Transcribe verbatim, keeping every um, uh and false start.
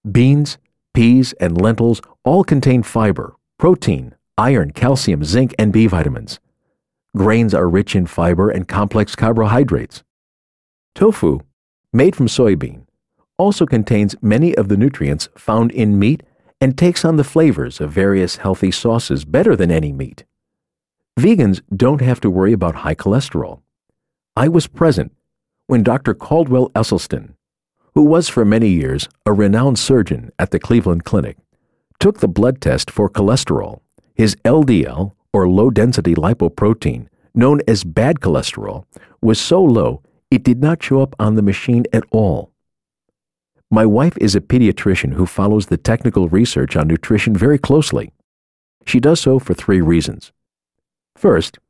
Beans, peas, and lentils all contain fiber, protein, iron, calcium, zinc, and B vitamins. Grains are rich in fiber and complex carbohydrates. Tofu, made from soybean, also contains many of the nutrients found in meat and takes on the flavors of various healthy sauces better than any meat. Vegans don't have to worry about high cholesterol. I was present when Doctor Caldwell Esselstyn, who was for many years a renowned surgeon at the Cleveland Clinic, took the blood test for cholesterol. His L D L, or low-density lipoprotein, known as bad cholesterol, was so low it did not show up on the machine at all. My wife is a pediatrician who follows the technical research on nutrition very closely. She does so for three reasons. First,